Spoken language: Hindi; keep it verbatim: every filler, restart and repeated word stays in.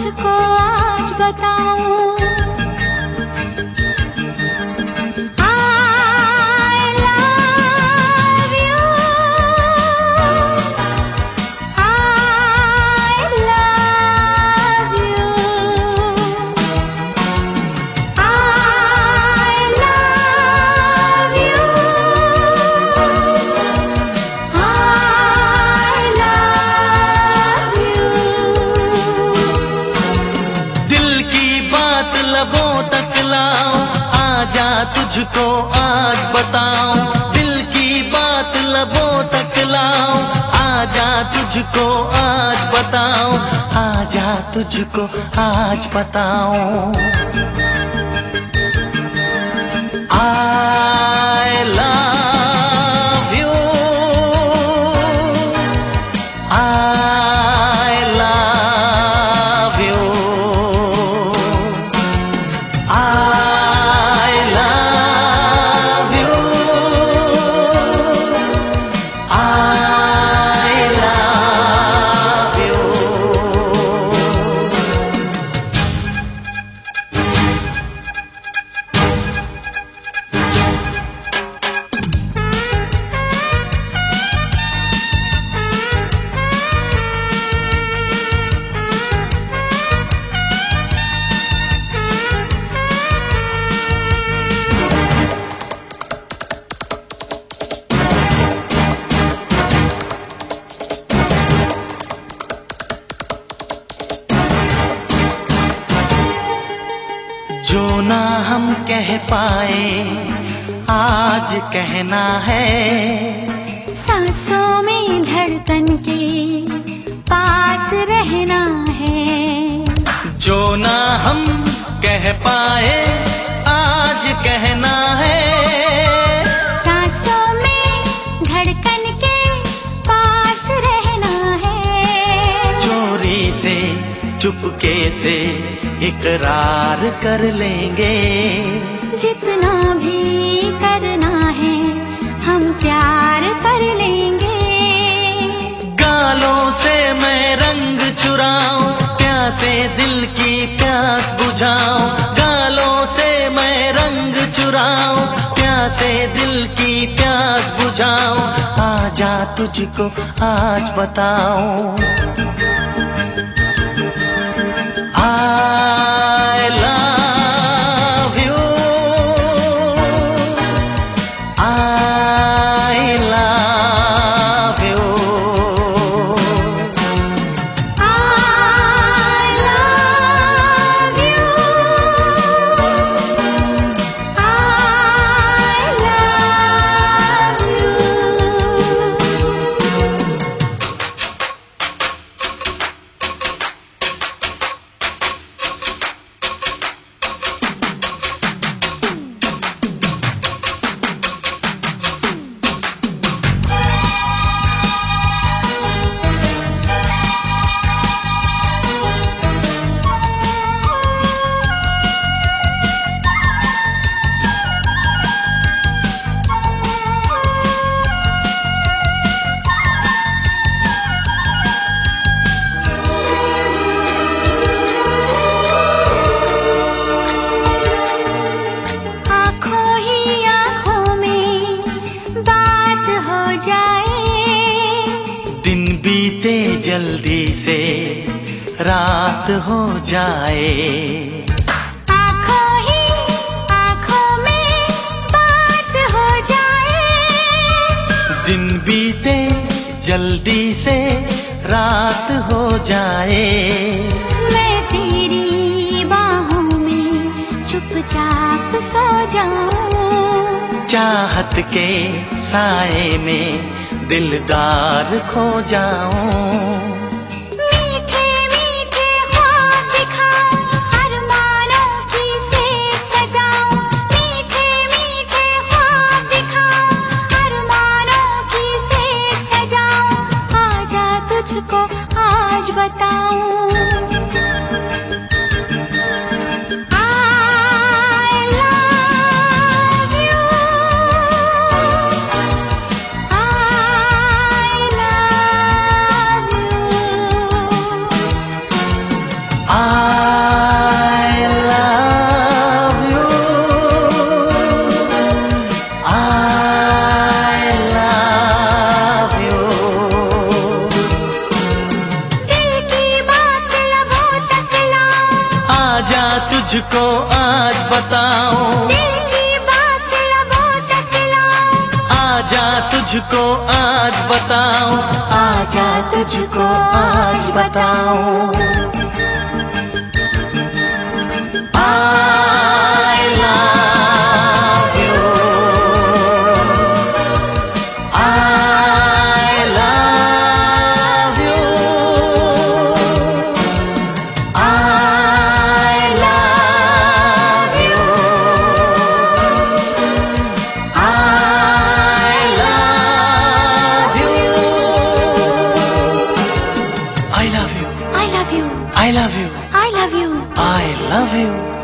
तुझको आज बताऊं। लबों तक लाऊं, आजा तुझको आज बताऊं। दिल की बात लबों तक लाऊं, आजा तुझको आज बताऊं। आजा तुझको आज बताऊं। I love you, I love you, I love you, I love you। जो ना हम कह पाए आज कहना है, सांसों में धड़कन के पास रहना है। जो ना हम कह पाए आज कहना है, सांसों में धड़कन के पास रहना है। चोरी से चुपके से इकरार कर लेंगे, जितना भी करना है हम प्यार कर लेंगे। गालों से मैं रंग चुराऊं, प्यासे दिल की प्यास बुझाऊं। गालों से मैं रंग चुराऊं, प्यासे दिल की प्यास बुझाऊं। आजा तुझको आज बताऊं। I love you, I love you, I love you, I love you। दिन बीते जल्दी से रात हो जाए, आँखों ही आँखों में बात हो जाए। दिन बीते जल्दी से रात हो जाए। मैं तेरी बाहों में चुपचाप सो जाऊं, चाहत के साए में दिलदार खो जाऊं। मीठे मीठे ख्वाब दिखाऊं, अरमानों की सेज सजाऊं। मीठे मीठे ख्वाब दिखाऊं, अरमानों की सेज सजाऊं। आजा तुझको आज बताऊं। I तुझको आज बताऊं, दिल की बात लबों तक लाऊं। आजा तुझको आज बताऊं, आजा तुझको आज बताऊं। I love you, I love you, I love you, I love you, I love you, I love you, I love you, I love you, I love you.